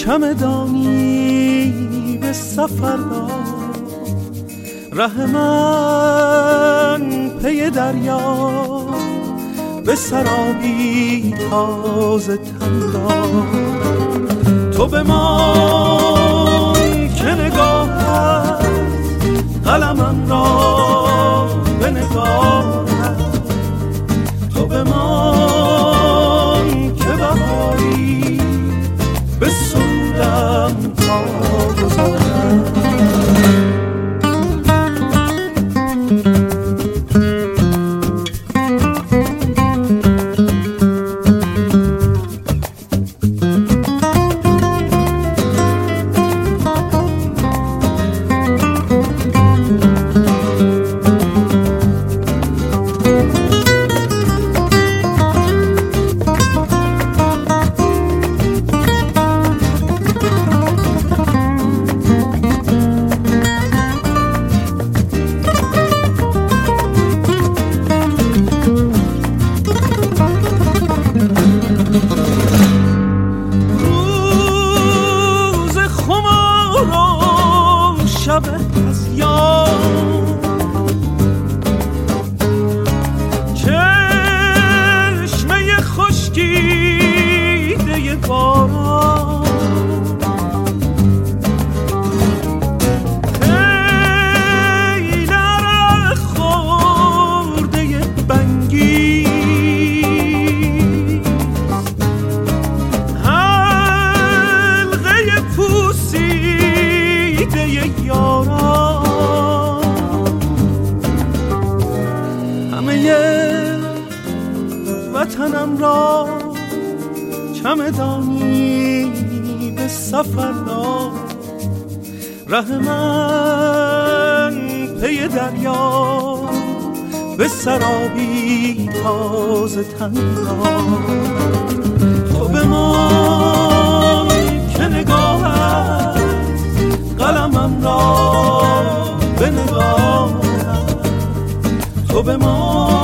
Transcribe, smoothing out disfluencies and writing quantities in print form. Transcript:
چمدانی به سفر دار، ره من پی دریا به سرابی تازه تن دار. تو بمان که نگاهت قلمم را به نگاهت، تو بمان که بهاری به سودم تازه. وطنم را چمدانی به سفر دار، ره من پی دریا به سرابی تازه تن دار. تو بمان که نگاهت قلمم را به نگاهت، تو بمان